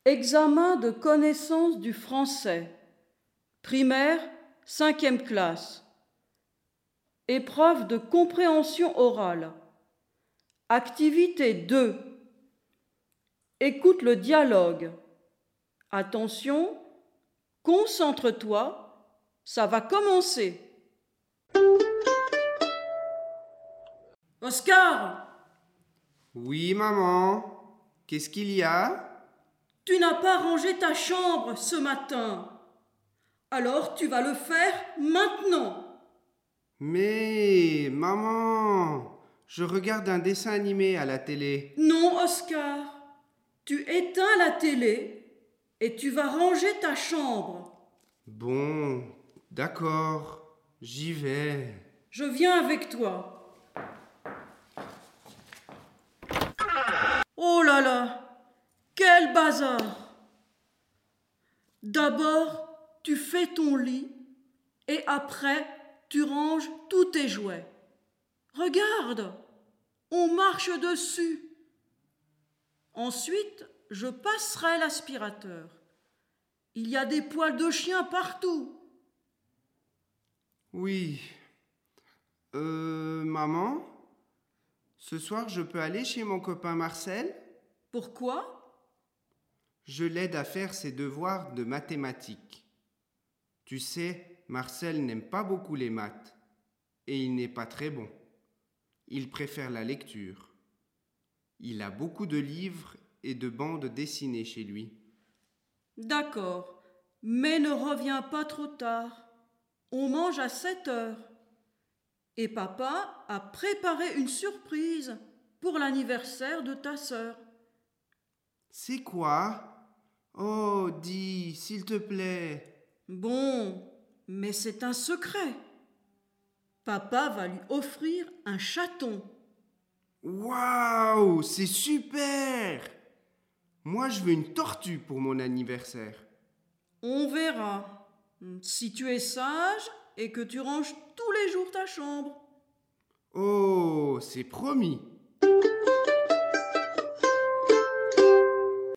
Examen de connaissance du français. Primaire, 5e classe. Épreuve de compréhension orale. Activité 2. Écoute le dialogue. Attention, concentre-toi, ça va commencer. Oscar, Oui, maman. Qu'est-ce qu'il y a? tu n'as pas rangé ta chambre ce matin. Alors tu vas le faire maintenant. Mais, maman, je regarde un dessin animé à la télé. Non, Oscar, tu éteins la télé et tu vas ranger ta chambre. Bon, d'accord, j'y vais. Je viens avec toi. Oh là là, quel bazar! D'abord, tu fais ton lit et après, tu ranges tous tes jouets. Regarde, on marche dessus. Ensuite, je passerai l'aspirateur. Il y a des poils de chien partout. Oui. Maman, ce soir je peux aller chez mon copain Marcel? Pourquoi? Je l'aide à faire ses devoirs de mathématiques. Tu sais, Marcel n'aime pas beaucoup les maths et il n'est pas très bon. Il préfère la lecture. Il a beaucoup de livres et de bandes dessinées chez lui. D'accord, mais ne reviens pas trop tard. On mange à 7 heures. Et papa a préparé une surprise pour l'anniversaire de ta sœur. C'est quoi? Oh, dis, s'il te plaît. Bon, mais c'est un secret. Papa va lui offrir un chaton. Waouh, c'est super! Moi, je veux une tortue pour mon anniversaire. On verra. Si tu es sage et que tu ranges tous les jours ta chambre. Oh, c'est promis.